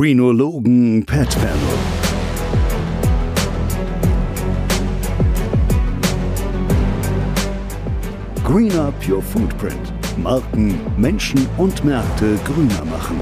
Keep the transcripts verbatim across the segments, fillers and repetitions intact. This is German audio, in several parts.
Greenologen Pet Panel. Green Up Your Footprint. Marken, Menschen und Märkte grüner machen.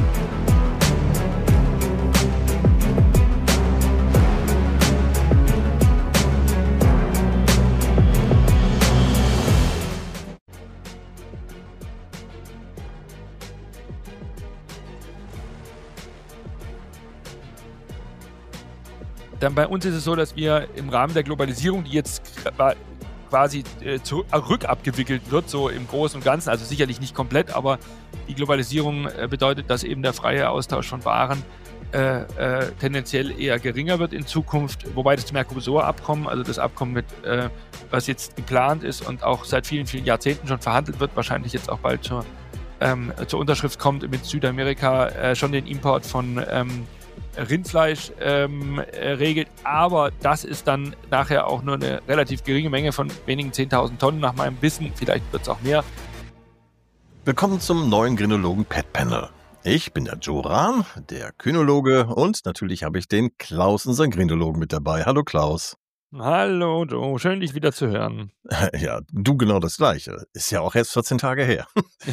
Dann bei uns ist es so, dass wir im Rahmen der Globalisierung, die jetzt quasi äh, zu, äh, rückabgewickelt wird, so im Großen und Ganzen, also sicherlich nicht komplett, aber die Globalisierung äh, bedeutet, dass eben der freie Austausch von Waren äh, äh, tendenziell eher geringer wird in Zukunft, wobei das Mercosur-Abkommen, also das Abkommen, mit, äh, was jetzt geplant ist und auch seit vielen, vielen Jahrzehnten schon verhandelt wird, wahrscheinlich jetzt auch bald zur, ähm, zur Unterschrift kommt mit Südamerika, äh, schon den Import von ähm, Rindfleisch ähm, äh, regelt, aber das ist dann nachher auch nur eine relativ geringe Menge von wenigen zehntausend Tonnen nach meinem Wissen, vielleicht wird es auch mehr. Willkommen zum neuen Greenologen Pet Panel. Ich bin der Joran, der Kynologe, und natürlich habe ich den Klaus, unseren Greenologen, mit dabei. Hallo Klaus. Hallo Joe, schön dich wieder zu hören. Ja, du genau das Gleiche. Ist ja auch erst vierzehn Tage her.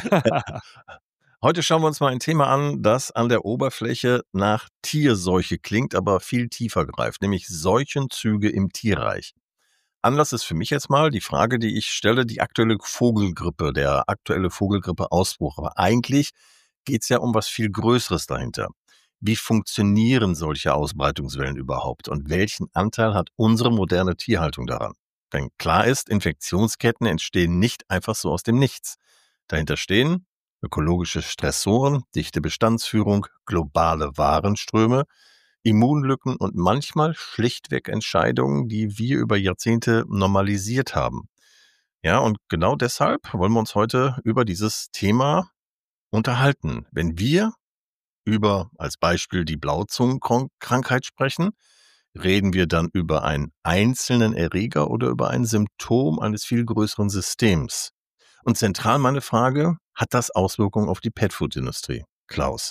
Heute schauen wir uns mal ein Thema an, das an der Oberfläche nach Tierseuche klingt, aber viel tiefer greift, nämlich Seuchenzüge im Tierreich. Anlass ist für mich jetzt mal die Frage, die ich stelle, die aktuelle Vogelgrippe, der aktuelle Vogelgrippe-Ausbruch. Aber eigentlich geht es ja um was viel Größeres dahinter. Wie funktionieren solche Ausbreitungswellen überhaupt und welchen Anteil hat unsere moderne Tierhaltung daran? Denn klar ist, Infektionsketten entstehen nicht einfach so aus dem Nichts. Dahinter stehen ökologische Stressoren, dichte Bestandsführung, globale Warenströme, Immunlücken und manchmal schlichtweg Entscheidungen, die wir über Jahrzehnte normalisiert haben. Ja, und genau deshalb wollen wir uns heute über dieses Thema unterhalten. Wenn wir über als Beispiel die Blauzungenkrankheit sprechen, reden wir dann über einen einzelnen Erreger oder über ein Symptom eines viel größeren Systems? Und zentral meine Frage, hat das Auswirkungen auf die Petfood-Industrie? Klaus.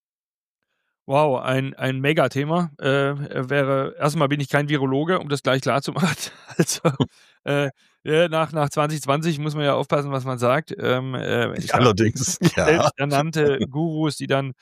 Wow, ein, ein Megathema. Äh, wäre, erstmal bin ich kein Virologe, um das gleich klar zu machen. Also äh, ja, nach, nach zwanzig zwanzig muss man ja aufpassen, was man sagt. Ähm, äh, ich Allerdings, ja. Selbsternannte Gurus, die dann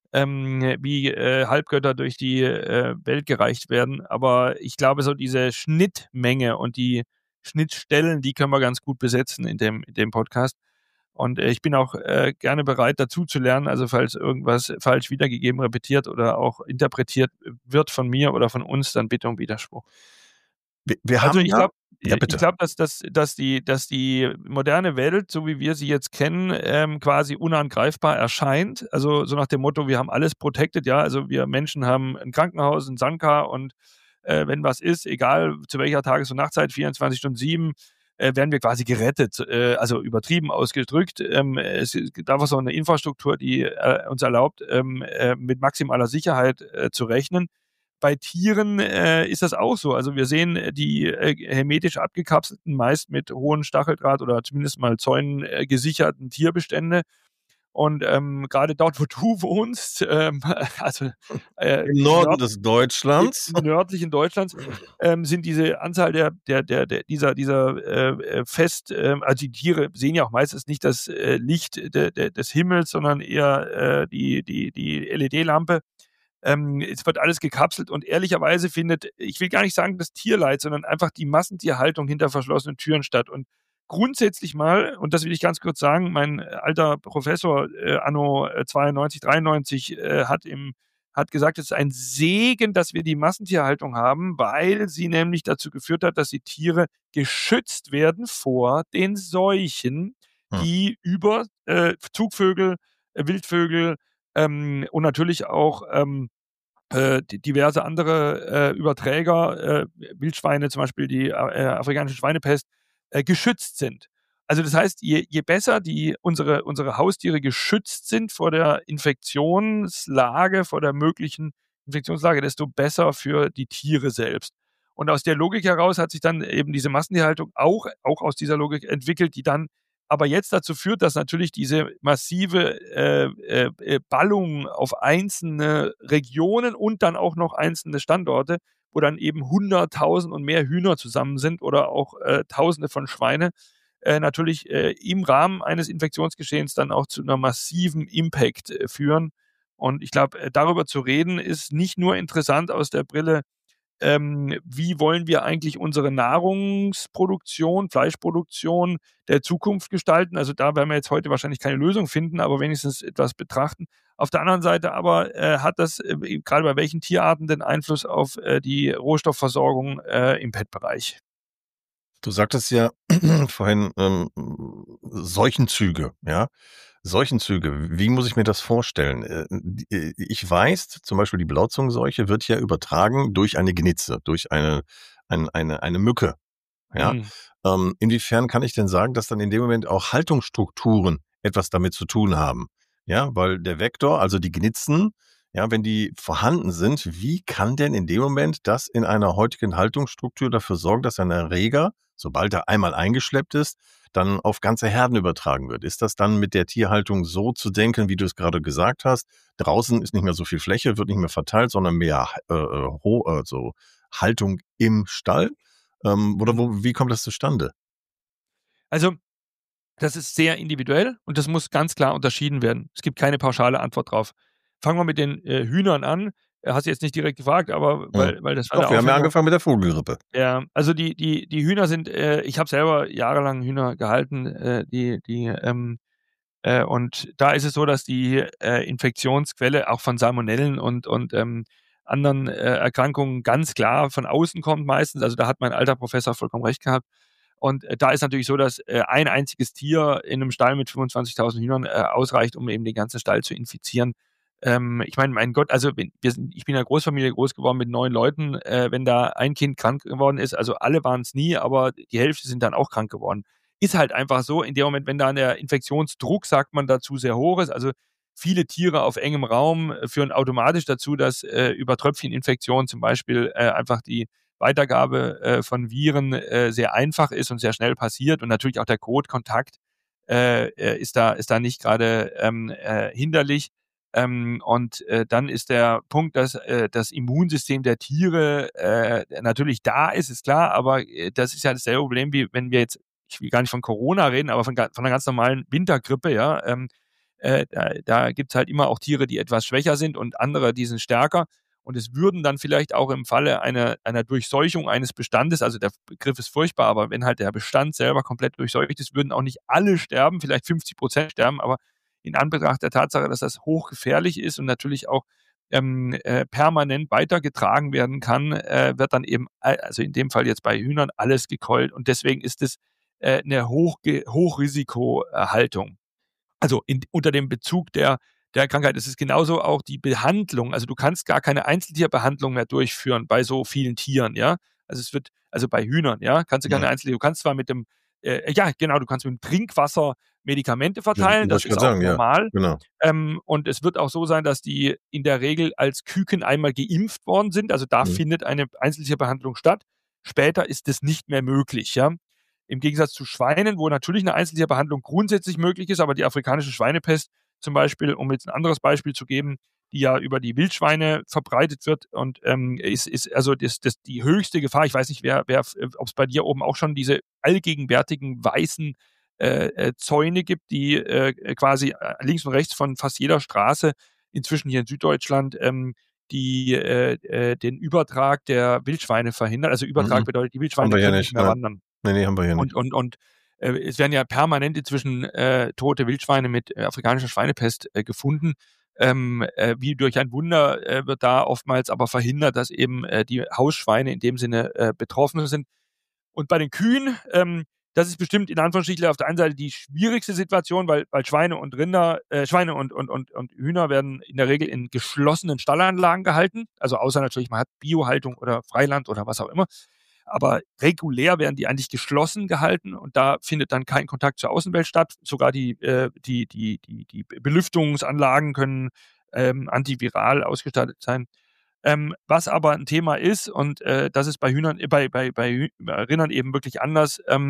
ähm, wie äh, Halbgötter durch die äh, Welt gereicht werden. Aber ich glaube, so diese Schnittmenge und die Schnittstellen, die können wir ganz gut besetzen in dem, in dem Podcast. Und äh, ich bin auch äh, gerne bereit, dazu zu lernen. Also falls irgendwas falsch wiedergegeben, repetiert oder auch interpretiert wird von mir oder von uns, dann bitte um Widerspruch. Wir, wir also haben ich ja, glaube, ja, ich glaube, dass, dass, dass, die, dass die moderne Welt, so wie wir sie jetzt kennen, ähm, quasi unangreifbar erscheint. Also so nach dem Motto, wir haben alles protected, ja. Also wir Menschen haben ein Krankenhaus, ein Sanka und äh, wenn was ist, egal zu welcher Tages- und Nachtzeit, vierundzwanzig Stunden sieben, äh, werden wir quasi gerettet. Äh, also übertrieben ausgedrückt. Ähm, es gibt einfach so eine Infrastruktur, die äh, uns erlaubt, ähm, äh, mit maximaler Sicherheit äh, zu rechnen. Bei Tieren äh, ist das auch so. Also wir sehen die äh, hermetisch abgekapselten, meist mit hohen Stacheldraht oder zumindest mal Zäunen äh, gesicherten Tierbestände. Und ähm, gerade dort, wo du wohnst, ähm, also äh, im Norden nord- des Deutschlands, im nördlichen Deutschlands, ähm, sind diese Anzahl der, der, der, der dieser, dieser äh, fest, äh, also die Tiere sehen ja auch meistens nicht das äh, Licht de, de, des Himmels, sondern eher äh, die, die, die L E D-Lampe. Ähm, es wird alles gekapselt und ehrlicherweise findet, ich will gar nicht sagen das Tierleid, sondern einfach die Massentierhaltung hinter verschlossenen Türen statt. Und grundsätzlich mal, und das will ich ganz kurz sagen, mein alter Professor äh, anno zweiundneunzig, dreiundneunzig äh, hat, im, hat gesagt, es ist ein Segen, dass wir die Massentierhaltung haben, weil sie nämlich dazu geführt hat, dass die Tiere geschützt werden vor den Seuchen, die hm. über äh, Zugvögel, äh, Wildvögel ähm, und natürlich auch ähm, äh, diverse andere äh, Überträger, äh, Wildschweine, zum Beispiel die äh, afrikanische Schweinepest, äh, geschützt sind. Also das heißt, je, je besser die, unsere, unsere Haustiere geschützt sind vor der Infektionslage, vor der möglichen Infektionslage, desto besser für die Tiere selbst. Und aus der Logik heraus hat sich dann eben diese Massentierhaltung auch, auch aus dieser Logik entwickelt, die dann aber jetzt dazu führt, dass natürlich diese massive äh, äh, Ballung auf einzelne Regionen und dann auch noch einzelne Standorte, wo dann eben hunderttausend und mehr Hühner zusammen sind oder auch äh, Tausende von Schweine, äh, natürlich äh, im Rahmen eines Infektionsgeschehens dann auch zu einer massiven Impact äh, führen. Und ich glaube, äh, darüber zu reden, ist nicht nur interessant aus der Brille, ähm, wie wollen wir eigentlich unsere Nahrungsproduktion, Fleischproduktion der Zukunft gestalten. Also da werden wir jetzt heute wahrscheinlich keine Lösung finden, aber wenigstens etwas betrachten. Auf der anderen Seite aber äh, hat das äh, gerade bei welchen Tierarten den Einfluss auf äh, die Rohstoffversorgung äh, im Pet-Bereich? Du sagtest ja vorhin ähm, Seuchenzüge, ja. Seuchenzüge, wie muss ich mir das vorstellen? Äh, die- Ich weiß, zum Beispiel die Blauzungenseuche wird ja übertragen durch eine Gnitze, durch eine, ein, eine, eine Mücke, ja. Mhm. Ähm, inwiefern kann ich denn sagen, dass dann in dem Moment auch Haltungsstrukturen etwas damit zu tun haben? Ja, weil der Vektor, also die Gnitzen, ja, wenn die vorhanden sind, wie kann denn in dem Moment das in einer heutigen Haltungsstruktur dafür sorgen, dass ein Erreger, sobald er einmal eingeschleppt ist, dann auf ganze Herden übertragen wird? Ist das dann mit der Tierhaltung so zu denken, wie du es gerade gesagt hast? Draußen ist nicht mehr so viel Fläche, wird nicht mehr verteilt, sondern mehr äh, äh, ho- äh, so Haltung im Stall? Ähm, oder wo, wie kommt das zustande? Also das ist sehr individuell und das muss ganz klar unterschieden werden. Es gibt keine pauschale Antwort drauf. Fangen wir mit den äh, Hühnern an. Äh, Hast du jetzt nicht direkt gefragt, aber Hm. weil, weil das war Doch, der wir haben ja Aufhänger. angefangen mit der Vogelgrippe. Ja, also die, die, die Hühner sind, äh, ich habe selber jahrelang Hühner gehalten, äh, die, die, ähm, äh, und da ist es so, dass die äh, Infektionsquelle auch von Salmonellen und, und ähm, anderen äh, Erkrankungen ganz klar von außen kommt meistens. Also da hat mein alter Professor vollkommen recht gehabt. Und äh, da ist natürlich so, dass äh, ein einziges Tier in einem Stall mit fünfundzwanzigtausend Hühnern äh, ausreicht, um eben den ganzen Stall zu infizieren. Ähm, ich meine, mein Gott, also wenn, wir sind, ich bin in einer Großfamilie groß geworden mit neun Leuten. Äh, wenn da ein Kind krank geworden ist, also alle waren es nie, aber die Hälfte sind dann auch krank geworden. Ist halt einfach so, in dem Moment, wenn da der Infektionsdruck, sagt man dazu, sehr hoch ist, also viele Tiere auf engem Raum äh, führen automatisch dazu, dass äh, über Tröpfcheninfektionen zum Beispiel äh, einfach die Weitergabe äh, von Viren äh, sehr einfach ist und sehr schnell passiert und natürlich auch der Kotkontakt äh, äh, ist da ist da nicht gerade ähm, äh, hinderlich. Ähm, und äh, dann ist der Punkt, dass äh, das Immunsystem der Tiere äh, natürlich da ist, ist klar, aber äh, das ist ja dasselbe Problem, wie wenn wir jetzt, ich will gar nicht von Corona reden, aber von, von einer ganz normalen Wintergrippe, ja. Ähm, äh, da da gibt es halt immer auch Tiere, die etwas schwächer sind und andere, die sind stärker. Und es würden dann vielleicht auch im Falle einer, einer Durchseuchung eines Bestandes, also der Begriff ist furchtbar, aber wenn halt der Bestand selber komplett durchseucht ist, würden auch nicht alle sterben, vielleicht fünfzig Prozent sterben, aber in Anbetracht der Tatsache, dass das hochgefährlich ist und natürlich auch ähm, äh, permanent weitergetragen werden kann, äh, wird dann eben, also in dem Fall jetzt bei Hühnern, alles gekeult. Und deswegen ist es äh, eine Hochge- Hochrisikohaltung. Also in, unter dem Bezug der, der Krankheit ist es genauso auch die Behandlung. Also du kannst gar keine Einzeltierbehandlung mehr durchführen bei so vielen Tieren, ja. Also es wird, also bei Hühnern, ja, kannst du keine Ja. Einzeltier, du kannst zwar mit dem, äh, ja, genau, du kannst mit dem Trinkwasser Medikamente Ja, verteilen, wollte das ich ist gerade auch sagen, ja, normal. genau. Ähm, und es wird auch so sein, dass die in der Regel als Küken einmal geimpft worden sind. Also da Mhm. findet eine Einzeltierbehandlung statt. Später ist das nicht mehr möglich, ja. Im Gegensatz zu Schweinen, wo natürlich eine Einzeltierbehandlung grundsätzlich möglich ist, aber die afrikanische Schweinepest zum Beispiel, um jetzt ein anderes Beispiel zu geben, die ja über die Wildschweine verbreitet wird und ähm, ist, ist also das, das die höchste Gefahr. Ich weiß nicht, wer, wer, ob es bei dir oben auch schon diese allgegenwärtigen weißen äh, äh, Zäune gibt, die äh, quasi äh, links und rechts von fast jeder Straße inzwischen hier in Süddeutschland ähm, die äh, äh, den Übertrag der Wildschweine verhindern. Also Übertrag Mhm. bedeutet, die Haben Wildschweine wir hier können nicht nicht, mehr nein. wandern. Nee, nee, haben wir hier Und, nicht. und, und äh, es werden ja permanent inzwischen äh, tote Wildschweine mit äh, afrikanischer Schweinepest äh, gefunden. Ähm, äh, wie durch ein Wunder äh, wird da oftmals aber verhindert, dass eben äh, die Hausschweine in dem Sinne äh, betroffen sind. Und bei den Kühen, ähm, das ist bestimmt in Anführungsstrichen auf der einen Seite die schwierigste Situation, weil, weil Schweine und Rinder, äh, Schweine und, und, und, und Hühner werden in der Regel in geschlossenen Stallanlagen gehalten. Also außer natürlich, man hat Biohaltung oder Freiland oder was auch immer. Aber regulär werden die eigentlich geschlossen gehalten und da findet dann kein Kontakt zur Außenwelt statt. Sogar die, äh, die, die, die, die Belüftungsanlagen können ähm, antiviral ausgestattet sein. Ähm, was aber ein Thema ist, und äh, das ist bei Hühnern, äh, bei, bei, bei, Hü bei Rindern eben wirklich anders, ähm,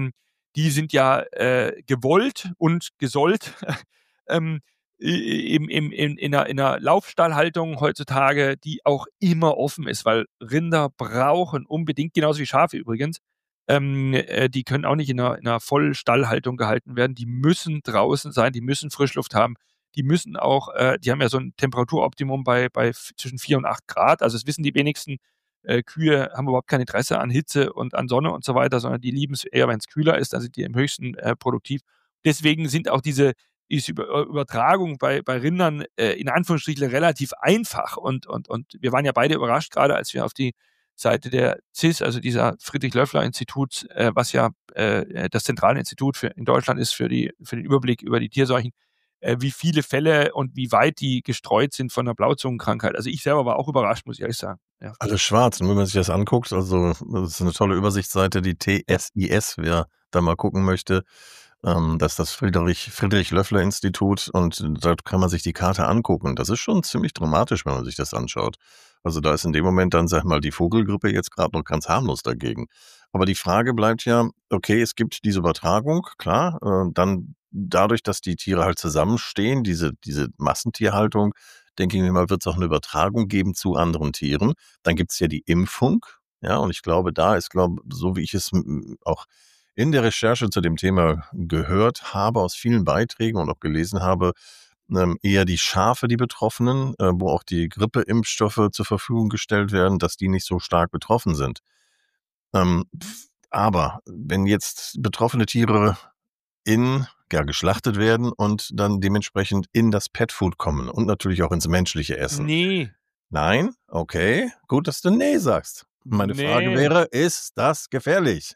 die sind ja äh, gewollt und gesollt ähm, im, im, in, in, einer, in einer Laufstallhaltung heutzutage, die auch immer offen ist, weil Rinder brauchen unbedingt, genauso wie Schafe übrigens, ähm, äh, die können auch nicht in einer, in einer Vollstallhaltung gehalten werden, die müssen draußen sein, die müssen Frischluft haben, die müssen auch, äh, die haben ja so ein Temperaturoptimum bei, bei f- zwischen vier und acht Grad, also das wissen die wenigsten. Äh, Kühe haben überhaupt kein Interesse an Hitze und an Sonne und so weiter, sondern die lieben es eher, wenn es kühler ist, dann sind die im höchsten äh, produktiv. Deswegen sind auch diese ist Über- Übertragung bei, bei Rindern äh, in Anführungsstrichen relativ einfach. Und, und, und wir waren ja beide überrascht, gerade als wir auf die Seite der C I S, also dieser Friedrich-Löffler-Institut, äh, was ja äh, das zentrale Institut für, in Deutschland ist für, die, für den Überblick über die Tierseuchen, äh, wie viele Fälle und wie weit die gestreut sind von der Blauzungenkrankheit. Also ich selber war auch überrascht, muss ich ehrlich sagen. Ja. Alles schwarz. Und wenn man sich das anguckt, also das ist eine tolle Übersichtsseite, die T S I S, wer da mal gucken möchte, ähm, das ist das Friedrich, Friedrich-Löffler-Institut und da kann man sich die Karte angucken. Das ist schon ziemlich dramatisch, wenn man sich das anschaut. Also da ist in dem Moment dann, sag mal, die Vogelgrippe jetzt gerade noch ganz harmlos dagegen. Aber die Frage bleibt ja, okay, es gibt diese Übertragung, klar, äh, dann dadurch, dass die Tiere halt zusammenstehen, diese, diese Massentierhaltung, denke ich mir mal, wird es auch eine Übertragung geben zu anderen Tieren. Dann gibt es ja die Impfung, ja, und ich glaube, da ist, glaube so wie ich es m, auch in der Recherche zu dem Thema gehört habe, aus vielen Beiträgen und auch gelesen habe, ähm, eher die Schafe, die Betroffenen, äh, wo auch die Grippeimpfstoffe zur Verfügung gestellt werden, dass die nicht so stark betroffen sind. Ähm, aber wenn jetzt betroffene Tiere in, ja, geschlachtet werden und dann dementsprechend in das Petfood kommen und natürlich auch ins menschliche Essen. Nee, Nein? Okay, gut, dass du nee sagst. Meine Frage nee. wäre, ist das gefährlich?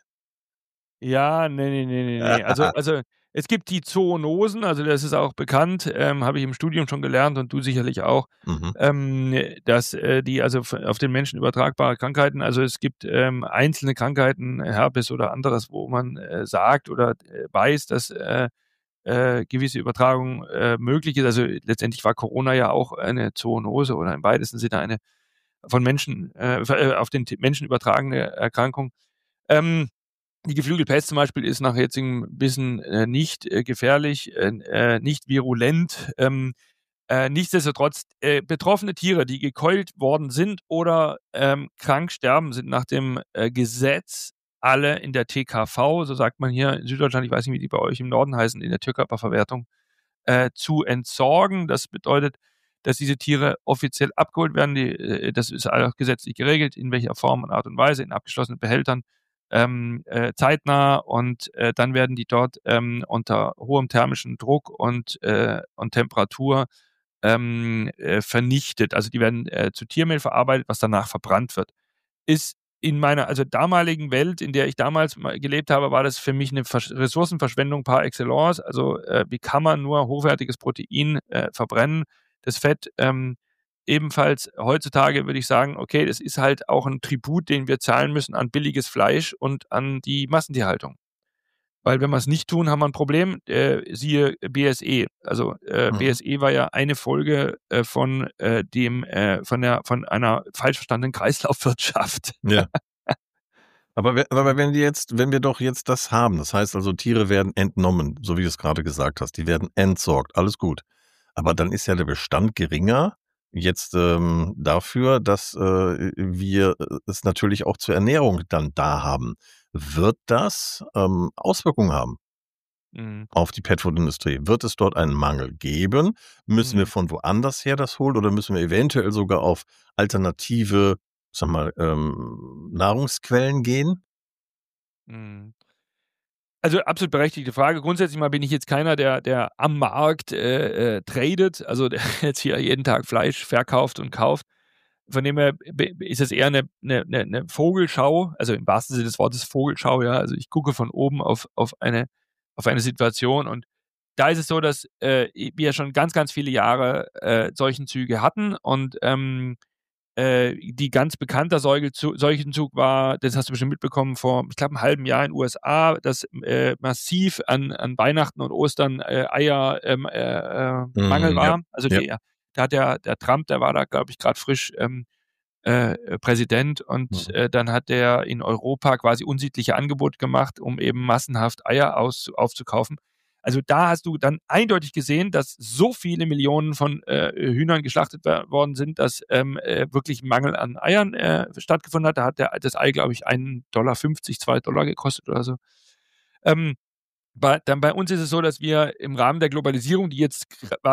Ja, ne, ne, ne, ne, ne. Also also, es gibt die Zoonosen, also das ist auch bekannt, ähm, habe ich im Studium schon gelernt und du sicherlich auch, Mhm. ähm, dass, äh, die also f auf den Menschen übertragbare Krankheiten also, es gibt, ähm, einzelne Krankheiten, Herpes oder anderes, wo man, äh, sagt oder, äh, weiß, dass, äh, äh, gewisse Übertragung, äh, möglich ist. Also, letztendlich war Corona ja auch eine Zoonose oder im weitesten Sinne eine von Menschen, äh, v äh, auf den T Menschen übertragene Erkrankung. Ähm Die Geflügelpest zum Beispiel ist nach jetzigem Wissen, äh, nicht, äh, gefährlich, äh, äh, nicht virulent. Ähm, äh, nichtsdestotrotz, äh, betroffene Tiere, die gekeult worden sind oder, ähm, krank sterben, sind nach dem, äh, Gesetz alle in der T K V, so sagt man hier in Süddeutschland, ich weiß nicht, wie die bei euch im Norden heißen, in der Tierkörperverwertung, äh, zu entsorgen. Das bedeutet, dass diese Tiere offiziell abgeholt werden. Die, äh, das ist auch gesetzlich geregelt, in welcher Form und Art und Weise, in abgeschlossenen Behältern, ähm, äh, zeitnah und äh, dann werden die dort ähm, unter hohem thermischen Druck und, äh, und Temperatur ähm, äh, vernichtet. Also die werden äh, zu Tiermehl verarbeitet, was danach verbrannt wird. Ist in meiner also damaligen Welt, in der ich damals mal gelebt habe, war das für mich eine Versch Ressourcenverschwendung par excellence. Also, äh, wie kann man nur hochwertiges Protein, äh, verbrennen? Das Fett, ähm, ebenfalls heutzutage würde ich sagen, okay, das ist halt auch ein Tribut, den wir zahlen müssen an billiges Fleisch und an die Massentierhaltung. Weil wenn wir es nicht tun, haben wir ein Problem, äh, siehe B S E. Also, äh, Mhm. B S E war ja eine Folge, äh, von, äh, dem, äh von der von einer falsch verstandenen Kreislaufwirtschaft. Ja. Aber, we- aber wenn wir jetzt, wenn wir doch jetzt das haben, das heißt also, Tiere werden entnommen, so wie du es gerade gesagt hast, die werden entsorgt, alles gut. Aber dann ist ja der Bestand geringer jetzt ähm, dafür, dass äh, wir äh, es natürlich auch zur Ernährung dann da haben. Wird das ähm, Auswirkungen haben Mhm. auf die Petfood-Industrie? Wird es dort einen Mangel geben? Müssen wir Mhm. von woanders her das holen oder müssen wir eventuell sogar auf alternative, sag mal, ähm, Nahrungsquellen gehen? Mhm. Also, absolut berechtigte Frage. Grundsätzlich mal bin ich jetzt keiner, der der am Markt, äh, äh, tradet, also der jetzt hier jeden Tag Fleisch verkauft und kauft. Von dem her b ist es eher eine 'ne 'ne 'ne Vogelschau, also im wahrsten Sinne des Wortes Vogelschau, ja. Also, ich gucke von oben auf auf eine auf eine Situation und da ist es so, dass, äh, wir schon ganz, ganz viele Jahre, äh, Seuchenzüge hatten und, ähm äh, die ganz bekannter Säugelzu Seuchenzug war, das hast du bestimmt mitbekommen, vor, ich glaube, 'n halben Jahr in den U S A, dass, äh, massiv an an Weihnachten und Ostern, äh, Eier ähm, äh, äh, Mangel Mhm, ja, war. Also, ja. die da hat der der Trump, der war da, glaube ich, grad frisch, ähm äh, Präsident und Mhm. äh, dann hat der in Europa quasi unsittliche Angebote gemacht, um eben massenhaft Eier aus, aufzukaufen. Also da hast du dann eindeutig gesehen, dass so viele Millionen von äh, Hühnern geschlachtet worden sind, dass ähm, äh, wirklich ein Mangel an Eiern äh, stattgefunden hat. Da hat der, das Ei, glaube ich, einen Dollar fünfzig, zwei Dollar gekostet oder so. Ähm, bei, dann bei uns ist es so, dass wir im Rahmen der Globalisierung, die jetzt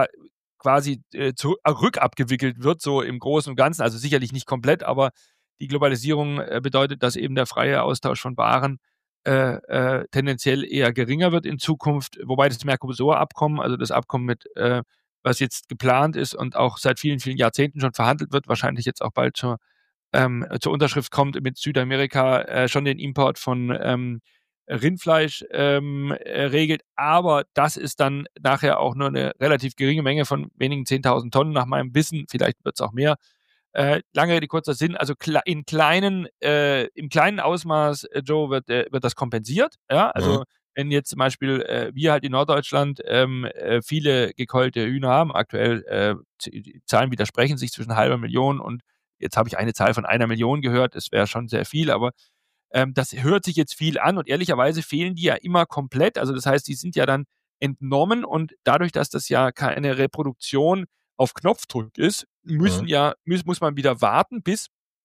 quasi äh, zu, äh, rückabgewickelt wird, so im Großen und Ganzen, also sicherlich nicht komplett, aber die Globalisierung äh, bedeutet, dass eben der freie Austausch von Waren äh, äh, tendenziell eher geringer wird in Zukunft, wobei das Mercosur-Abkommen, also das Abkommen mit, äh, was jetzt geplant ist und auch seit vielen, vielen Jahrzehnten schon verhandelt wird, wahrscheinlich jetzt auch bald zur, ähm, zur Unterschrift kommt mit Südamerika, äh, schon den Import von ähm, Rindfleisch ähm, äh, regelt, aber das ist dann nachher auch nur eine relativ geringe Menge von wenigen zehntausend Tonnen nach meinem Wissen, vielleicht wird es auch mehr. Äh, lange Rede, kurzer Sinn, also kle in kleinen, äh, im kleinen Ausmaß, äh, Joe, wird, äh, wird das kompensiert. Ja, also Mhm. wenn jetzt zum Beispiel äh, wir halt in Norddeutschland ähm, äh, viele gekeulte Hühner haben, aktuell äh, die Zahlen widersprechen sich zwischen halber Million und jetzt habe ich eine Zahl von einer Million gehört, das wäre schon sehr viel, aber ähm, das hört sich jetzt viel an und ehrlicherweise fehlen die ja immer komplett. Also das heißt, die sind ja dann entnommen und dadurch, dass das ja keine Reproduktion auf Knopfdruck ist, müssen Mhm. ja, muss, muss man wieder warten, bis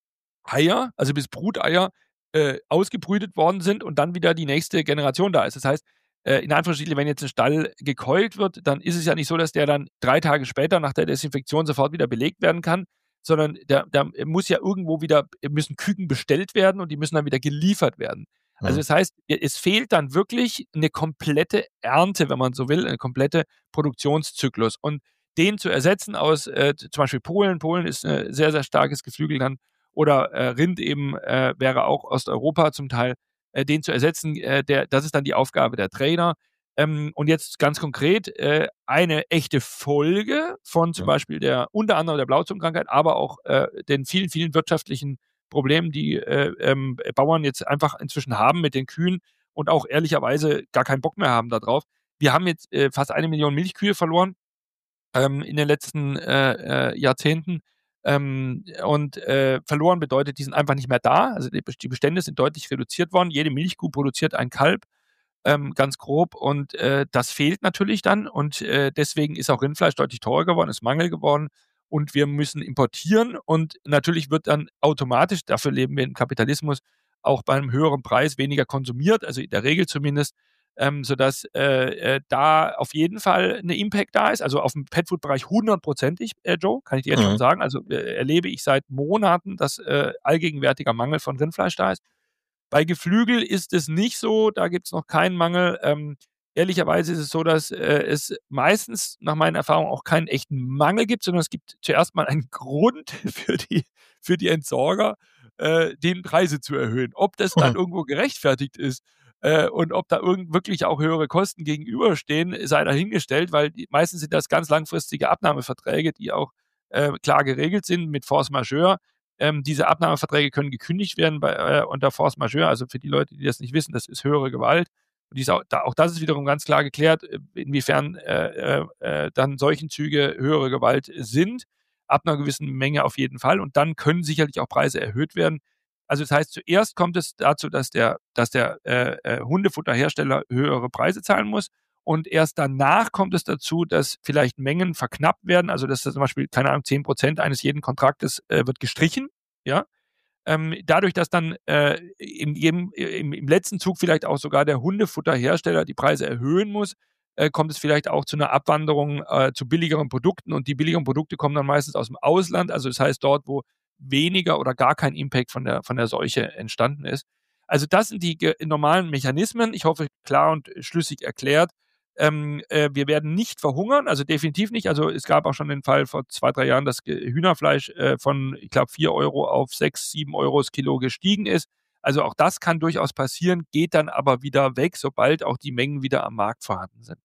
Eier, also bis Bruteier äh, ausgebrütet worden sind und dann wieder die nächste Generation da ist. Das heißt, äh, in Anführungsstrichen, wenn jetzt ein Stall gekeult wird, dann ist es ja nicht so, dass der dann drei Tage später nach der Desinfektion sofort wieder belegt werden kann, sondern da, da muss ja irgendwo wieder, müssen Küken bestellt werden und die müssen dann wieder geliefert werden. Also Mhm. das heißt, es fehlt dann wirklich eine komplette Ernte, wenn man so will, eine komplette Produktionszyklus. Und den zu ersetzen aus äh, zum Beispiel Polen, Polen ist ein sehr, sehr starkes Geflügelland, oder äh, Rind eben äh, wäre auch Osteuropa zum Teil, äh, den zu ersetzen, äh, der, das ist dann die Aufgabe der Trainer. Ähm, und jetzt ganz konkret äh, eine echte Folge von zum Mhm. Beispiel der, unter anderem der Blauzungenkrankheit, aber auch äh, den vielen, vielen wirtschaftlichen Problemen, die äh, ähm, Bauern jetzt einfach inzwischen haben mit den Kühen und auch ehrlicherweise gar keinen Bock mehr haben darauf. Wir haben jetzt äh, fast eine Million Milchkühe verloren ähm, in den letzten äh, äh, Jahrzehnten. Ähm, und äh, verloren bedeutet, die sind einfach nicht mehr da. Also die, die Bestände sind deutlich reduziert worden. Jede Milchkuh produziert ein Kalb, ähm, ganz grob. Und äh, das fehlt natürlich dann. Und äh, deswegen ist auch Rindfleisch deutlich teurer geworden, ist Mangel geworden. Und wir müssen importieren. Und natürlich wird dann automatisch, dafür leben wir im Kapitalismus, auch bei einem höheren Preis weniger konsumiert, also in der Regel zumindest, ähm, sodass äh, äh, da auf jeden Fall eine Impact da ist. Also auf dem Petfood-Bereich hundertprozentig, äh, Joe, kann ich dir jetzt schon Mhm. sagen. Also äh, erlebe ich seit Monaten, dass äh, allgegenwärtiger Mangel von Rindfleisch da ist. Bei Geflügel ist es nicht so, da gibt es noch keinen Mangel. Ähm, ehrlicherweise ist es so, dass äh, es meistens nach meiner Erfahrung auch keinen echten Mangel gibt, sondern es gibt zuerst mal einen Grund für die, für die Entsorger, äh, den Preise zu erhöhen. Ob das dann irgendwo gerechtfertigt ist äh, und ob da irgend wirklich auch höhere Kosten gegenüberstehen, sei dahingestellt, weil die, meistens sind das ganz langfristige Abnahmeverträge, die auch äh, klar geregelt sind mit Force Majeure. Ähm, diese Abnahmeverträge können gekündigt werden bei, äh, unter Force Majeure. Also für die Leute, die das nicht wissen, das ist höhere Gewalt. Und dies auch, da, auch das ist wiederum ganz klar geklärt, inwiefern äh, äh, dann Seuchenzüge höhere Gewalt sind. Ab einer gewissen Menge auf jeden Fall. Und dann können sicherlich auch Preise erhöht werden. Also das heißt, zuerst kommt es dazu, dass der, dass der äh, äh, Hundefutterhersteller höhere Preise zahlen muss. Und erst danach kommt es dazu, dass vielleicht Mengen verknappt werden. Also dass das zum Beispiel, keine Ahnung, zehn Prozent eines jeden Kontraktes äh, wird gestrichen. Ja. Ähm, dadurch, dass dann äh, in jedem, im, im letzten Zug vielleicht auch sogar der Hundefutterhersteller die Preise erhöhen muss, äh, kommt es vielleicht auch zu einer Abwanderung äh, zu billigeren Produkten. Und die billigeren Produkte kommen dann meistens aus dem Ausland. Also das heißt dort, wo weniger oder gar kein Impact von der, von der Seuche entstanden ist. Also das sind die normalen Mechanismen. Ich hoffe, klar und schlüssig erklärt. Ähm, äh, wir werden nicht verhungern, also definitiv nicht. Also es gab auch schon den Fall vor zwei, drei Jahren, dass Hühnerfleisch äh, von, ich glaube, vier Euro auf sechs, sieben Euro das Kilo gestiegen ist. Also auch das kann durchaus passieren, geht dann aber wieder weg, sobald auch die Mengen wieder am Markt vorhanden sind.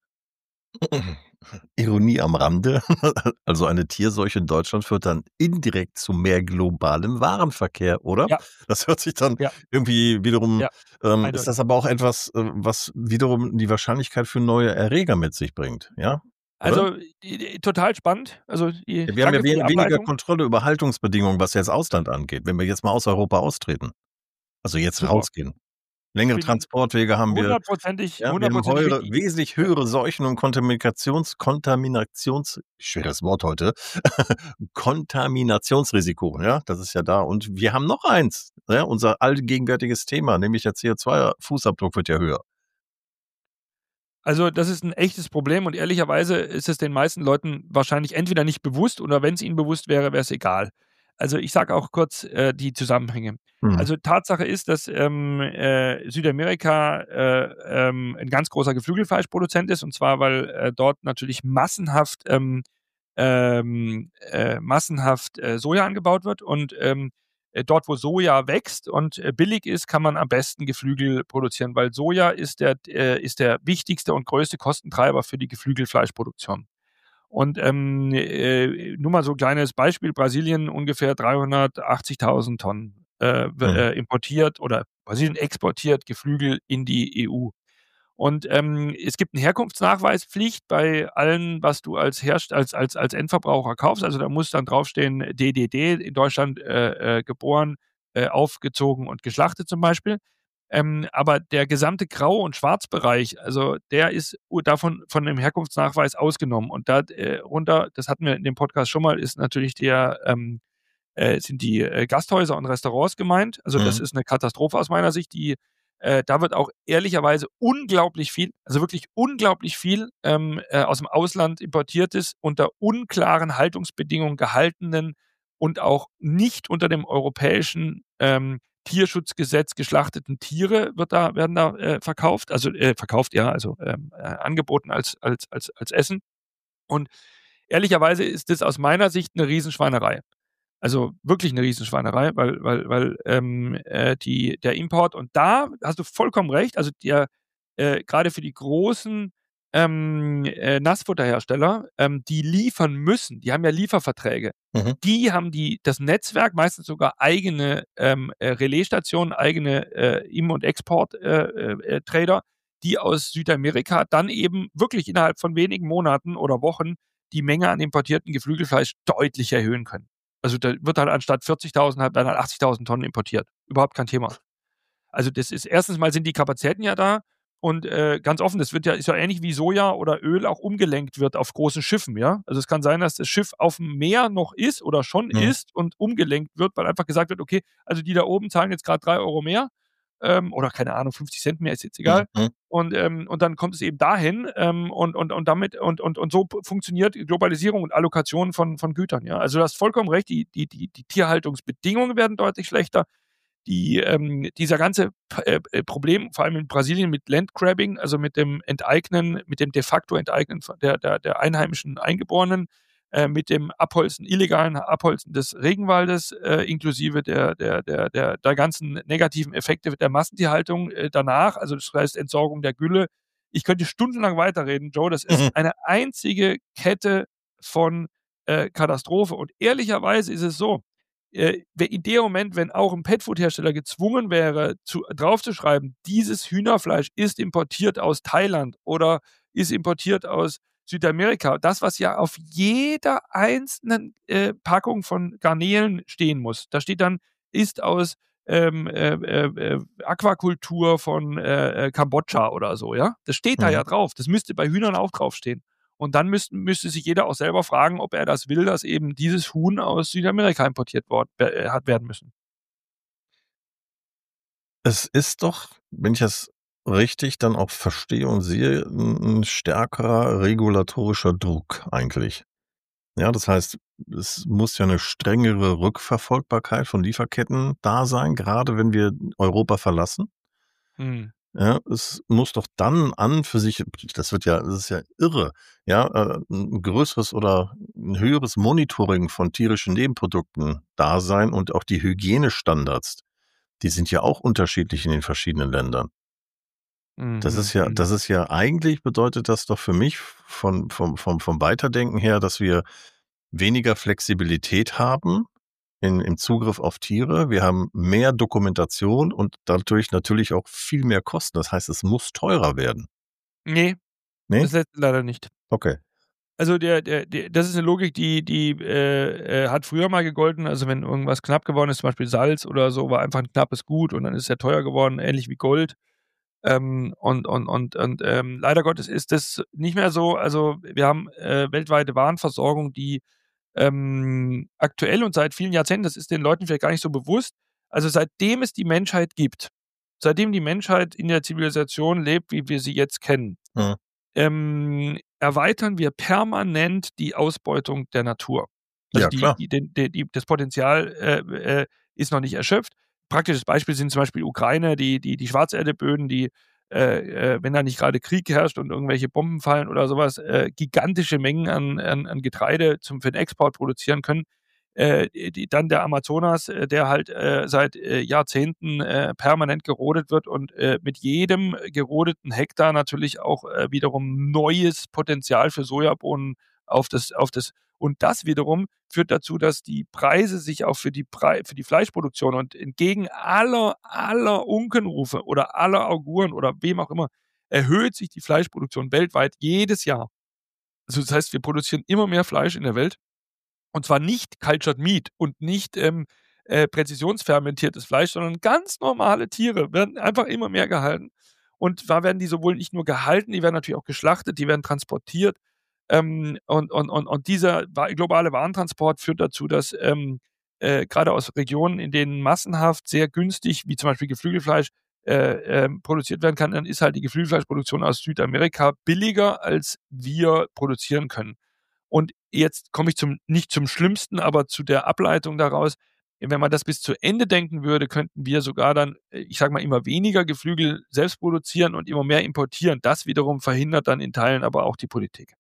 Ironie am Rande. Also eine Tierseuche in Deutschland führt dann indirekt zu mehr globalem Warenverkehr, oder? Ja. Das hört sich dann Ja. irgendwie wiederum, Ja, ähm, eindeutig. ist das aber auch etwas, äh, was wiederum die Wahrscheinlichkeit für neue Erreger mit sich bringt, ja? Also die, die, total spannend. Also die, ja, wir haben ja wen, weniger Ableitung. Kontrolle über Haltungsbedingungen, was jetzt Ausland angeht, wenn wir jetzt mal aus Europa austreten. Also jetzt Super. rausgehen. Längere Transportwege haben wir. Hundertprozentig, Ja, hundertprozentig wir haben höhere, wesentlich höhere Seuchen- und Kontaminations, Kontaminations, schweres Wort heute, Kontaminationsrisiko, ja, das ist ja da. Und wir haben noch eins, ja, unser allgegenwärtiges Thema, nämlich der C O zwei Fußabdruck wird ja höher. Also das ist ein echtes Problem und ehrlicherweise ist es den meisten Leuten wahrscheinlich entweder nicht bewusst oder wenn es ihnen bewusst wäre, wäre es egal. Also ich sage auch kurz äh, die Zusammenhänge. Mhm. Also Tatsache ist, dass ähm, äh, Südamerika äh, ähm, ein ganz großer Geflügelfleischproduzent ist und zwar, weil äh, dort natürlich massenhaft ähm, ähm, äh, massenhaft äh, Soja angebaut wird und ähm, dort, wo Soja wächst und äh, billig ist, kann man am besten Geflügel produzieren, weil Soja ist der, äh, ist der wichtigste und größte Kostentreiber für die Geflügelfleischproduktion. Und ähm, äh, nur mal so ein kleines Beispiel, Brasilien ungefähr dreihundertachtzigtausend Tonnen äh, mhm. äh, importiert oder Brasilien exportiert Geflügel in die E U. Und ähm, es gibt eine Herkunftsnachweispflicht bei allen, was du als, Herst als, als, als Endverbraucher kaufst. Also da muss dann draufstehen D D D, in Deutschland äh, äh, geboren, äh, aufgezogen und geschlachtet zum Beispiel. Ähm, aber der gesamte Grau- und Schwarzbereich, also der ist davon von dem Herkunftsnachweis ausgenommen. Und da äh, runter, das hatten wir in dem Podcast schon mal, ist natürlich der, ähm, äh, sind die äh, Gasthäuser und Restaurants gemeint. Also mhm. das ist eine Katastrophe aus meiner Sicht, die Äh, da wird auch ehrlicherweise unglaublich viel, also wirklich unglaublich viel ähm, äh, aus dem Ausland importiertes, unter unklaren Haltungsbedingungen gehaltenen und auch nicht unter dem europäischen ähm, Tierschutzgesetz geschlachteten Tiere wird da, werden da äh, verkauft, also äh, verkauft, ja, also ähm, äh, angeboten als, als, als, als Essen. Und ehrlicherweise ist das aus meiner Sicht eine Riesenschweinerei. Also wirklich eine Riesenschweinerei, weil, weil, weil ähm, äh, die, der Import, und da hast du vollkommen recht, also der, äh, gerade für die großen ähm, äh, Nassfutterhersteller, ähm, die liefern müssen, die haben ja Lieferverträge, mhm. die haben die, das Netzwerk, meistens sogar eigene ähm, äh, Relaisstationen, eigene äh, Im- und Export-Trader, äh, äh, die aus Südamerika dann eben wirklich innerhalb von wenigen Monaten oder Wochen die Menge an importierten Geflügelfleisch deutlich erhöhen können. Also da wird halt anstatt vierzigtausend halt dann halt achtzigtausend Tonnen importiert. Überhaupt kein Thema. Also das ist, erstens mal sind die Kapazitäten ja da und äh, ganz offen, das wird ja, ist ja ähnlich wie Soja oder Öl auch umgelenkt wird auf großen Schiffen, ja. Also es kann sein, dass das Schiff auf dem Meer noch ist oder schon mhm. ist und umgelenkt wird, weil einfach gesagt wird, okay, also die da oben zahlen jetzt gerade drei Euro mehr ähm, oder keine Ahnung, fünfzig Cent mehr, ist jetzt egal. Mhm. Und, ähm, und dann kommt es eben dahin ähm, und, und, und damit und, und, und so funktioniert Globalisierung und Allokation von, von Gütern. Ja? Also du hast vollkommen recht, die, die, die, die Tierhaltungsbedingungen werden deutlich schlechter. Die, ähm, dieser ganze äh, Problem, vor allem in Brasilien mit Landgrabbing, also mit dem Enteignen, mit dem de facto Enteignen der, der, der einheimischen Eingeborenen, äh, mit dem Abholzen, illegalen Abholzen des Regenwaldes, äh, inklusive der, der, der, der, der ganzen negativen Effekte der Massentierhaltung äh, danach, also das heißt Entsorgung der Gülle. Ich könnte stundenlang weiterreden, Joe, das ist mhm. eine einzige Kette von äh, Katastrophe. Und ehrlicherweise ist es so, äh, in dem Moment, wenn auch ein Petfood-Hersteller gezwungen wäre, zu, draufzuschreiben, dieses Hühnerfleisch ist importiert aus Thailand oder ist importiert aus Südamerika, das, was ja auf jeder einzelnen äh, Packung von Garnelen stehen muss, da steht dann, ist aus ähm, äh, äh, Aquakultur von äh, Kambodscha oder so, ja. Das steht mhm. da ja drauf. Das müsste bei Hühnern auch draufstehen. Und dann müsste, müsste sich jeder auch selber fragen, ob er das will, dass eben dieses Huhn aus Südamerika importiert worden, äh, hat werden müssen. Es ist doch, wenn ich das richtig dann auch verstehe und sehe, ein stärkerer regulatorischer Druck eigentlich. Ja, das heißt, es muss ja eine strengere Rückverfolgbarkeit von Lieferketten da sein, gerade wenn wir Europa verlassen. Hm. Ja, es muss doch dann an für sich, das wird ja, das ist ja irre, ja, ein größeres oder ein höheres Monitoring von tierischen Nebenprodukten da sein und auch die Hygienestandards, die sind ja auch unterschiedlich in den verschiedenen Ländern. Das ist ja, das ist ja eigentlich bedeutet das doch für mich von, vom, vom, vom Weiterdenken her, dass wir weniger Flexibilität haben in, im Zugriff auf Tiere. Wir haben mehr Dokumentation und dadurch natürlich auch viel mehr Kosten. Das heißt, es muss teurer werden. Nee, nee? Das letzte leider nicht. Okay. Also der, der, der, das ist eine Logik, die, die äh, äh, hat früher mal gegolten. Also wenn irgendwas knapp geworden ist, zum Beispiel Salz oder so, war einfach ein knappes Gut und dann ist es ja teuer geworden, ähnlich wie Gold. Ähm, und und, und, und ähm, leider Gottes ist das nicht mehr so. Also wir haben äh, weltweite Warenversorgung, die ähm, aktuell und seit vielen Jahrzehnten, das ist den Leuten vielleicht gar nicht so bewusst, also seitdem es die Menschheit gibt, seitdem die Menschheit in der Zivilisation lebt, wie wir sie jetzt kennen, Mhm. ähm, erweitern wir permanent die Ausbeutung der Natur. Also Ja, die, klar. die, die, die, das Potenzial äh, äh, ist noch nicht erschöpft. Praktisches Beispiel sind zum Beispiel Ukraine, die, die, die Schwarzerdeböden, die, äh, äh, wenn da nicht gerade Krieg herrscht und irgendwelche Bomben fallen oder sowas, äh, gigantische Mengen an, an, an Getreide zum, für den Export produzieren können. Äh, die, dann der Amazonas, äh, der halt äh, seit äh, Jahrzehnten äh, permanent gerodet wird und äh, mit jedem gerodeten Hektar natürlich auch äh, wiederum neues Potenzial für Sojabohnen auf das, auf das und das wiederum führt dazu, dass die Preise sich auch für die, Pre für die Fleischproduktion und entgegen aller, aller Unkenrufe oder aller Auguren oder wem auch immer, erhöht sich die Fleischproduktion weltweit jedes Jahr. Also das heißt, wir produzieren immer mehr Fleisch in der Welt. Und zwar nicht Cultured Meat und nicht ähm, äh, präzisionsfermentiertes Fleisch, sondern ganz normale Tiere werden einfach immer mehr gehalten. Und zwar werden die sowohl nicht nur gehalten, die werden natürlich auch geschlachtet, die werden transportiert. Ähm, und, und, und, und dieser globale Warentransport führt dazu, dass ähm, äh, gerade aus Regionen, in denen massenhaft sehr günstig, wie zum Beispiel Geflügelfleisch, äh, äh, produziert werden kann, dann ist halt die Geflügelfleischproduktion aus Südamerika billiger, als wir produzieren können. Und jetzt komme ich zum, nicht zum Schlimmsten, aber zu der Ableitung daraus. Wenn man das bis zu Ende denken würde, könnten wir sogar dann, ich sage mal, immer weniger Geflügel selbst produzieren und immer mehr importieren. Das wiederum verhindert dann in Teilen aber auch die Politik.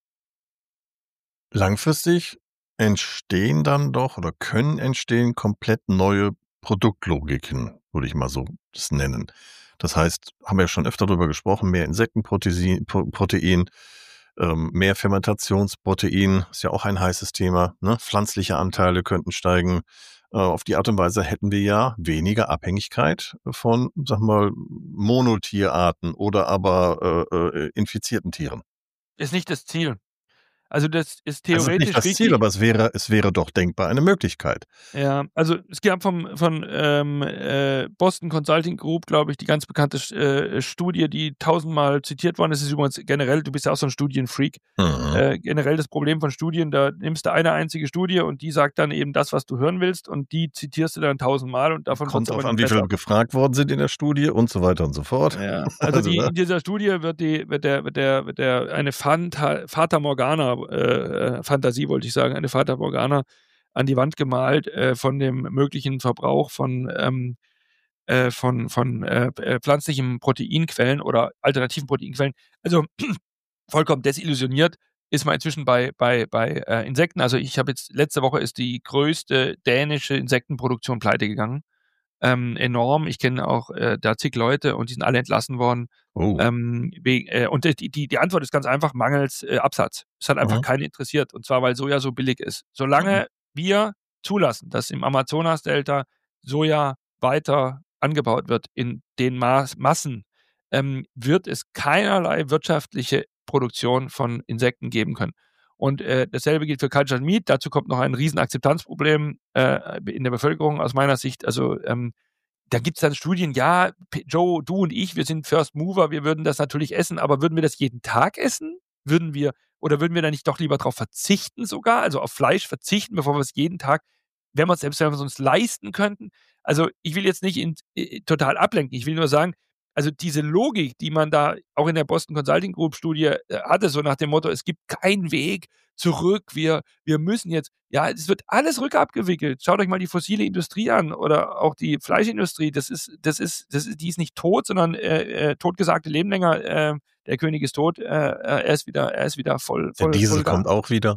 Langfristig entstehen dann doch oder können entstehen komplett neue Produktlogiken, würde ich mal so das nennen. Das heißt, haben wir ja schon öfter darüber gesprochen, mehr Insektenprotein, Protein, ähm, mehr Fermentationsprotein, ist ja auch ein heißes Thema, ne? Pflanzliche Anteile könnten steigen. Äh, auf die Art und Weise hätten wir ja weniger Abhängigkeit von, sag mal, Monotierarten oder aber äh, äh, infizierten Tieren. Ist nicht das Ziel. Also das ist Es ist nicht theoretisch das Ziel, richtig. aber es wäre, es wäre doch denkbar eine Möglichkeit. Ja, also es gab vom, von ähm, äh, Boston Consulting Group, glaube ich, die ganz bekannte äh, Studie, die tausendmal zitiert worden ist. Das ist übrigens generell, du bist ja auch so ein Studienfreak, Mhm. äh, generell das Problem von Studien, da nimmst du eine einzige Studie und die sagt dann eben das, was du hören willst und die zitierst du dann tausendmal und davon Kommt wird's drauf aber an, nicht wie viele besser. gefragt worden sind in der Studie und so weiter und so fort. Ja, also, Also, die, ne? in dieser Studie wird die, wird der, wird der, wird der eine Fanta, Fata Morgana, äh, Fantasie wollte ich sagen, eine Fata Morgana an die Wand gemalt äh, von dem möglichen Verbrauch von, ähm, äh, von, von äh, äh, pflanzlichen Proteinquellen oder alternativen Proteinquellen. Also vollkommen desillusioniert ist man inzwischen bei, bei, bei äh, Insekten. Also ich habe jetzt, letzte Woche ist die größte dänische Insektenproduktion pleite gegangen. Ähm, enorm. Ich kenne auch äh, da zig Leute und die sind alle entlassen worden. Oh. Ähm, wegen, äh, und die, die, die Antwort ist ganz einfach, mangels äh, Absatz. Es hat einfach Mhm. keinen interessiert. Und zwar, weil Soja so billig ist. Solange wir zulassen, dass im Amazonas-Delta Soja weiter angebaut wird in den Maß, Massen, ähm, wird es keinerlei wirtschaftliche Produktion von Insekten geben können. Und äh, dasselbe gilt für Cultured Meat. Dazu kommt noch ein riesen Akzeptanzproblem äh, in der Bevölkerung aus meiner Sicht. Also ähm, da gibt es dann Studien, ja, P- Joe, du und ich, wir sind First Mover, wir würden das natürlich essen, aber würden wir das jeden Tag essen? Würden wir, oder würden wir da nicht doch lieber darauf verzichten sogar, also auf Fleisch verzichten, bevor wir es jeden Tag, wenn wir es selbst, wenn wir es uns leisten könnten? Also ich will jetzt nicht in, äh, total ablenken, ich will nur sagen, also diese Logik, die man da auch in der Boston Consulting Group Studie äh, hatte, so nach dem Motto, es gibt keinen Weg zurück, wir, wir müssen jetzt, ja, es wird alles rückabgewickelt. Schaut euch mal die fossile Industrie an oder auch die Fleischindustrie, das ist, das ist, das ist, die ist nicht tot, sondern äh, äh, totgesagte leben länger, äh, der König ist tot, äh, er ist wieder, er ist wieder voll, Der voll, Diesel voll da. kommt auch wieder.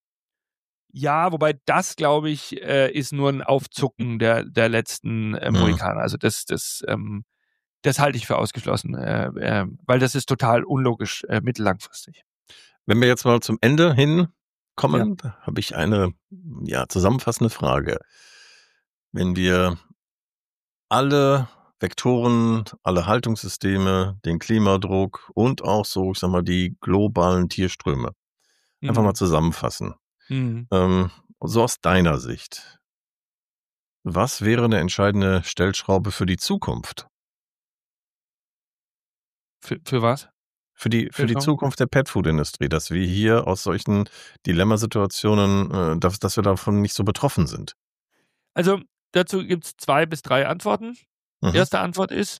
Ja, wobei das, glaube ich, äh, ist nur ein Aufzucken der, der letzten äh, Mhm. Mohikaner. Also das, das, ähm, das halte ich für ausgeschlossen, äh, äh, weil das ist total unlogisch äh, mittellangfristig. Wenn wir jetzt mal zum Ende hin kommen, ja. habe ich eine ja, zusammenfassende Frage. Wenn wir alle Vektoren, alle Haltungssysteme, den Klimadruck und auch so, ich sag mal, die globalen Tierströme einfach Mhm. mal zusammenfassen. Mhm. Ähm, so aus deiner Sicht, was wäre eine entscheidende Stellschraube für die Zukunft? Für, für was? Für die für die Stellschraube? Zukunft der Pet-Food-Industrie, dass wir hier aus solchen Dilemmasituationen, äh, dass dass wir davon nicht so betroffen sind? Also dazu gibt es zwei bis drei Antworten. Mhm. Erste Antwort ist,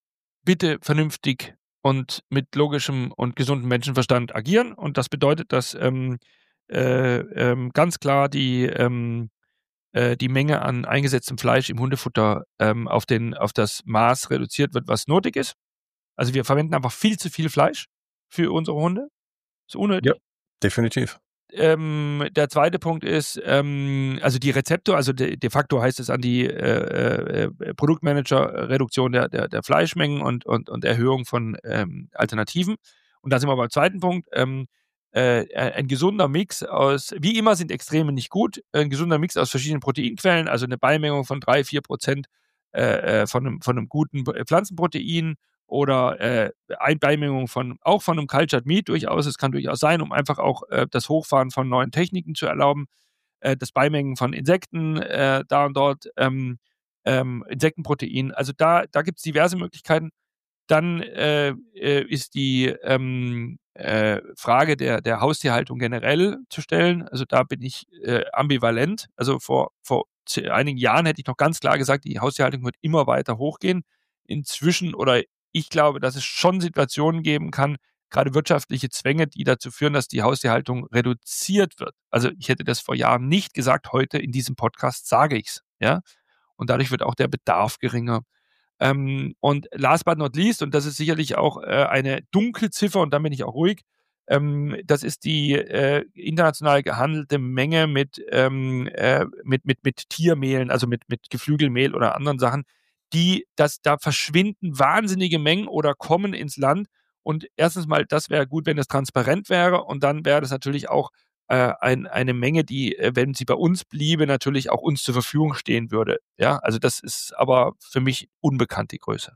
bitte vernünftig und mit logischem und gesundem Menschenverstand agieren. Und das bedeutet, dass ähm, äh, ähm, ganz klar die, ähm, äh, die Menge an eingesetztem Fleisch im Hundefutter ähm, auf, den, auf das Maß reduziert wird, was nötig ist. Also wir verwenden einfach viel zu viel Fleisch für unsere Hunde. Ist unnötig. Ja, definitiv. Ähm, der zweite Punkt ist, ähm, also die Rezeptor, also de, de facto heißt es an die äh, äh, Produktmanager Reduktion der, der, der Fleischmengen und, und, und Erhöhung von ähm, Alternativen. Und da sind wir beim zweiten Punkt. Ähm, äh, ein gesunder Mix aus, wie immer sind Extreme nicht gut, ein gesunder Mix aus verschiedenen Proteinquellen, also eine Beimengung von drei, vier Prozent äh, von, einem, von einem guten Pflanzenprotein, oder äh, Einbeimengung von, auch von einem Cultured Meat durchaus, es kann durchaus sein, um einfach auch äh, das Hochfahren von neuen Techniken zu erlauben, äh, das Beimengen von Insekten äh, da und dort, ähm, ähm, Insektenprotein, also da, da gibt es diverse Möglichkeiten. Dann äh, äh, ist die ähm, äh, Frage der, der Haustierhaltung generell zu stellen. Also da bin ich äh, ambivalent. Also vor, vor einigen Jahren hätte ich noch ganz klar gesagt, die Haustierhaltung wird immer weiter hochgehen. Inzwischen, oder ich glaube, dass es schon Situationen geben kann, gerade wirtschaftliche Zwänge, die dazu führen, dass die Haustierhaltung reduziert wird. Also ich hätte das vor Jahren nicht gesagt, heute in diesem Podcast sage ich es. Ja? Und dadurch wird auch der Bedarf geringer. Ähm, und last but not least, und das ist sicherlich auch äh, eine Dunkelziffer, und dann bin ich auch ruhig, ähm, das ist die äh, international gehandelte Menge mit, ähm, äh, mit, mit, mit Tiermehlen, also mit, mit Geflügelmehl oder anderen Sachen, die, das, da verschwinden wahnsinnige Mengen oder kommen ins Land. Und erstens mal, das wäre gut, wenn es transparent wäre, und dann wäre das natürlich auch äh, ein, eine Menge, die, äh, wenn sie bei uns bliebe, natürlich auch uns zur Verfügung stehen würde. Ja, also das ist aber für mich unbekannt, die Größe.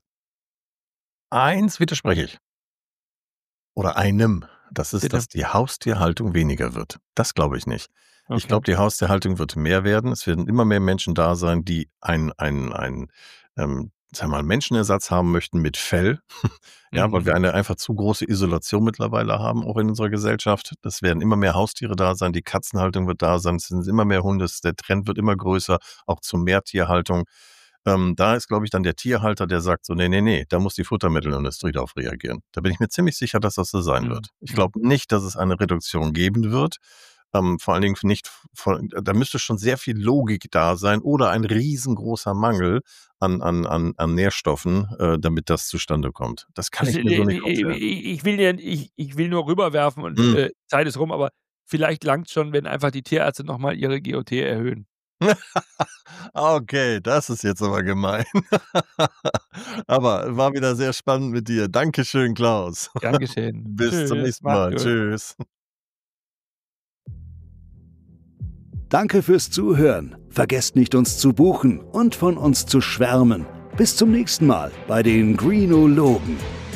Eins widerspreche ich. Oder einem. Das ist, Bitte? dass die Haustierhaltung weniger wird. Das glaube ich nicht. Okay. Ich glaube, die Haustierhaltung wird mehr werden. Es werden immer mehr Menschen da sein, die ein, ein, ein ähm, sagen wir mal, Menschenersatz haben möchten mit Fell. Ja, Mhm. weil wir eine einfach zu große Isolation mittlerweile haben, auch in unserer Gesellschaft. Das werden immer mehr Haustiere da sein, die Katzenhaltung wird da sein, es sind immer mehr Hunde, der Trend wird immer größer, auch zu Mehrtierhaltung. Ähm, da ist, glaube ich, dann der Tierhalter, der sagt so, nee, nee, nee, da muss die Futtermittelindustrie darauf reagieren. Da bin ich mir ziemlich sicher, dass das so sein Mhm. wird. Ich glaube nicht, dass es eine Reduktion geben wird. Ähm, vor allen Dingen nicht, von, da müsste schon sehr viel Logik da sein oder ein riesengroßer Mangel an, an, an, an Nährstoffen, äh, damit das zustande kommt. Das kann Also, ich mir so nicht ich, vorstellen. ich, ich, will ja, ich, ich will nur rüberwerfen und Hm. äh, Zeit ist rum, aber vielleicht langt es schon, wenn einfach die Tierärzte nochmal ihre G O T erhöhen. Okay, das ist jetzt aber gemein. Aber war wieder sehr spannend mit dir. Dankeschön, Klaus. Gern geschehen. Bis zum Tschüss, nächsten macht's Mal. gut. Tschüss. Danke fürs Zuhören. Vergesst nicht, uns zu buchen und von uns zu schwärmen. Bis zum nächsten Mal bei den Greenologen.